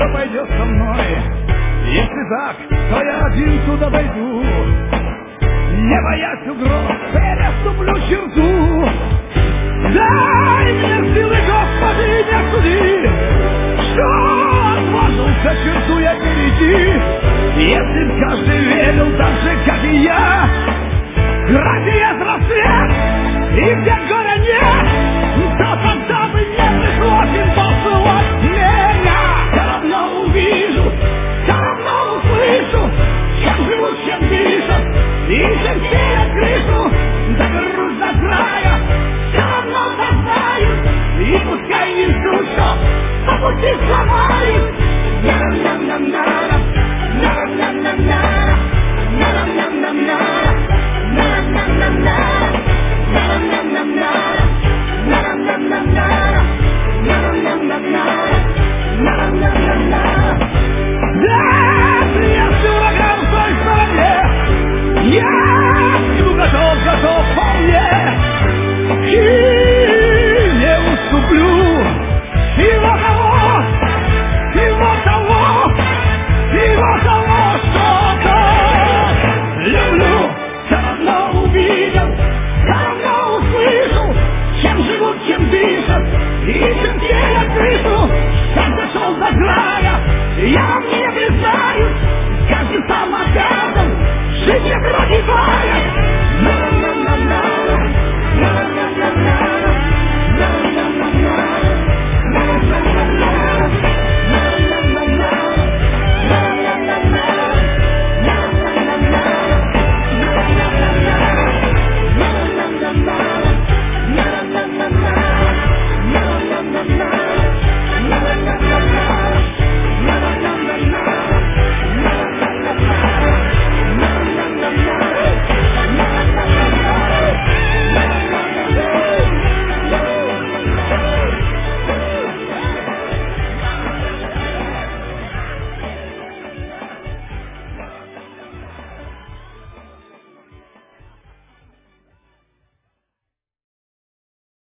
что пойдешь со мной. Если так, то я один туда дойду, не боясь угроз, переступлю черту. Дай мне силы, Господи, не суди, что отважился черту я перейти. Если б каждый верил так же, как и я, ради есть рассвет и где горя нет, то тогда бы не пришлось им посылать меня. Все равно увижу, все равно услышу, чем живут, чем дышат, и чем сеят крышу. Доберусь до края, все равно дознаю, и пускай не ждут, что по пути сломаю.